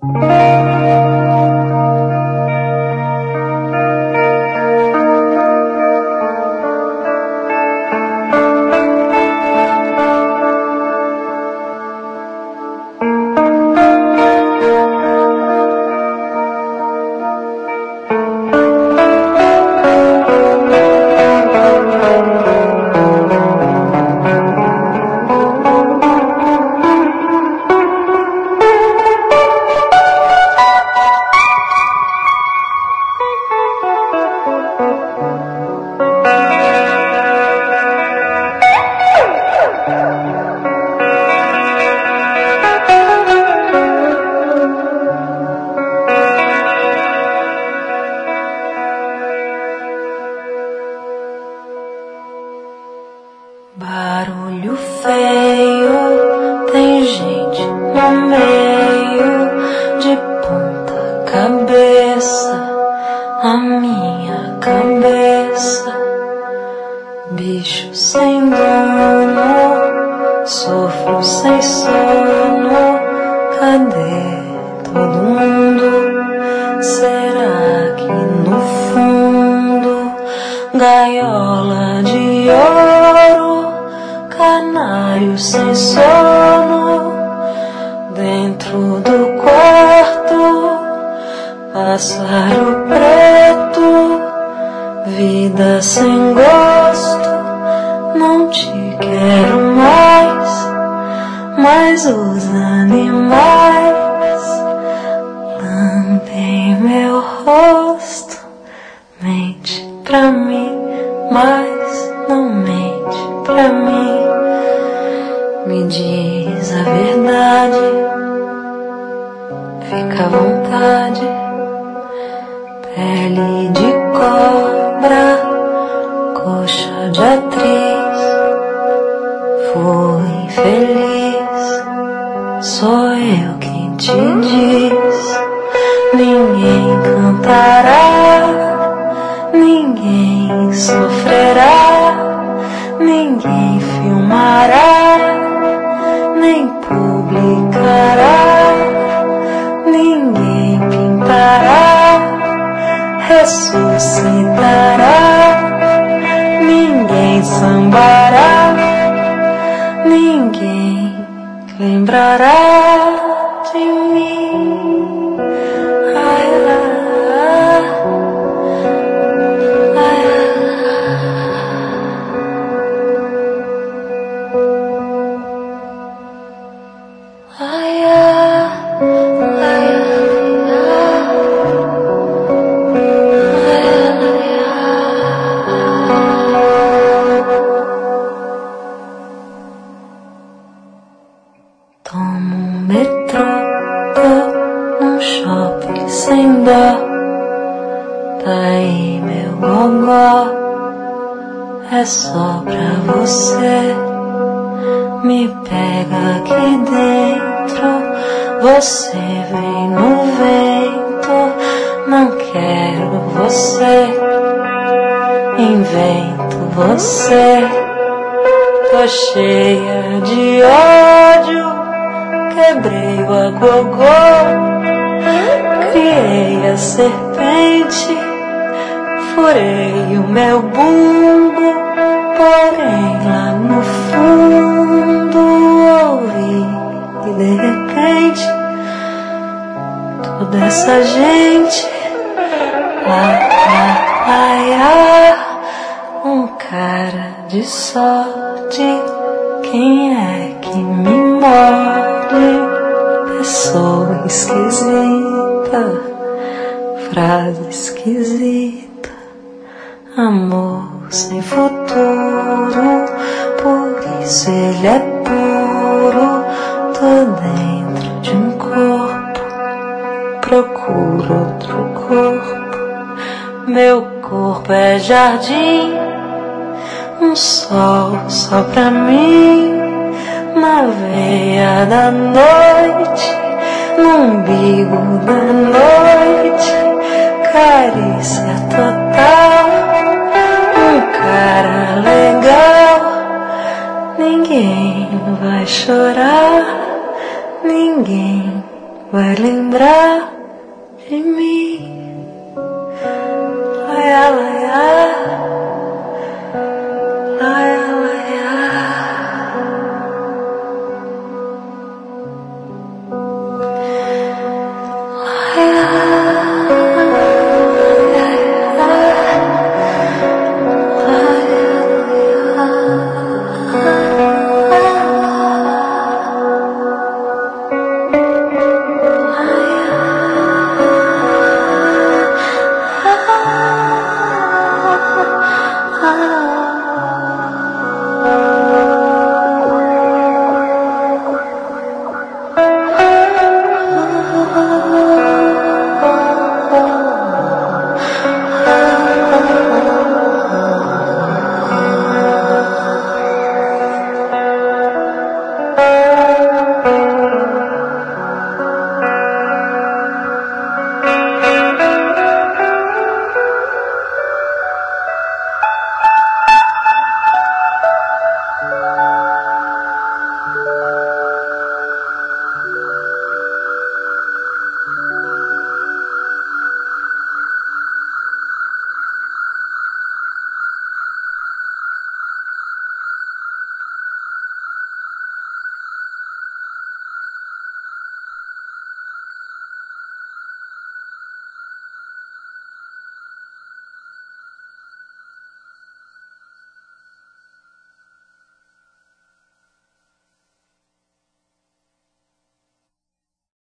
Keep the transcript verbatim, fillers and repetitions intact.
Barulho feio, tem gente no meio, de ponta cabeça, a minha cabeça. Bicho sem dono, sofro sem sono, cadê todo mundo? Será que no fundo, gaiola de ouro, canário sem sono, dentro do quarto, pássaro preto, vida sem gosto, não te quero mais, mas os animais lambem meu rosto, mente pra mim, mas não mente pra mim. Me diz a verdade, fica à vontade, pele de cobra, coxa de atriz, fui infeliz, sou eu quem te diz. Ninguém cantará, ninguém sofrerá, ninguém filmará, nem publicará, ninguém pintará, ressuscitará, ninguém sambará, ninguém lembrará de mim. Ai, ai, ai, ai, ai, tomo um metrô, tô num shopping sem dó, daí meu gogó é só pra você. Me pega aqui dentro, você vem no vento, não quero você, invento você. Tô cheia de ódio, quebrei o agogô, criei a serpente, furei o meu bumbo, porém lá no fundo ouvi e de repente toda essa gente, lá, lá, lá, lá, um cara de sorte, quem é que me morde? Pessoa esquisita, frase esquisita, amor sem futuro, por isso ele é puro. Tô dentro de um corpo, procuro outro corpo, meu corpo é jardim, um sol só pra mim, na veia da noite, no umbigo da noite, carícia total, um cara legal. Ninguém vai chorar, ninguém vai lembrar de mim. Ai, ai, ai.